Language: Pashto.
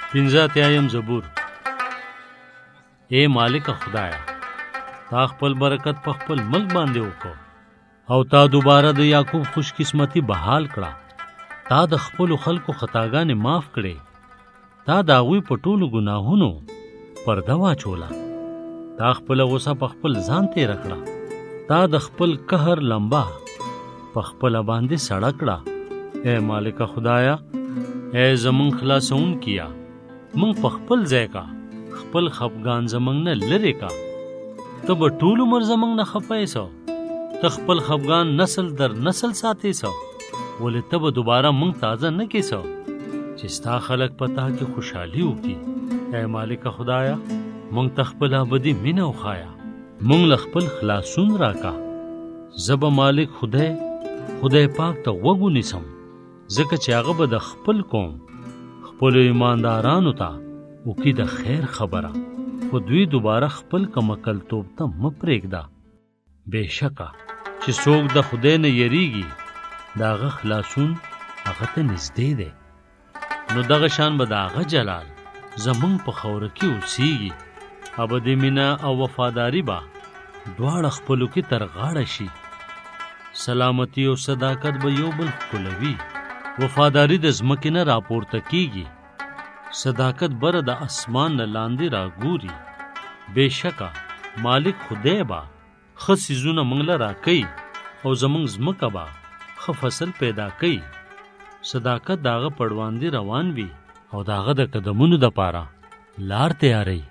پنځه اتیایم زبور. اے مالک خدایا، تا خپل برکت په خپل ملک باندې وکړ او تا دوباره د یعقوب خوش قسمتی بحال کړه. تا د خپل خلکو خطاګانې معاف کړې. تا د هغوی په ټولو ګناهونو پرده واچوله. تا خپل غصه په خپل ځان تېره کړه. تا د خپل قهر لمبه په خپله باندې سړه کړه. اے مالک خدایا، اے زمون خلاصون کیا، مونږ په خپل ځای کا، خپل خفګان زمونږ نه لرې کا. ته به ټول عمر زمونږ نه خفه سو. ته خپل خفګان نسل در نسل ساتې سو. ولې ته به دوباره مونږ تازه نه کې سو چې ستا خلک په تا کې خوشحالي وکړي. اے مالک خدایا، مونږ ته خپل ابدي مینه وښایه. مونږ له خپل خلاصون راکا. زه به مالک خدای پاک ته غوږ ونیسم، ځکه چې هغه به د خپل قوم خپلو ایماندارانو ته وکړي د خیر خبره، خو دوی دوباره خپل کمکلتوب ته مه پرېږده. بېشکه چې څوک د خدای نه یریږي، د هغه خلاصون هغه ته نږدې دی. نو دغه شان به د هغه جلال زمونږ په خوره کې اوسیږي. ابدي مینه او وفاداري به دواړه خپلو کې تر غاړه شي. سلامتی او صداقت به یو بل ښکلوي. وفاداري د ځمکې نه راپورته کیږي. صداقت بره د اسمان نه لاندې راګوري. بېشکه مالک خدای به ښه څیزونه موږ له راکوي او زموږ ځمکه به ښه فصل پیدا کوي. صداقت د هغه په وړاندې روان وي او د هغه د قدمونو دپاره لار تیاروي.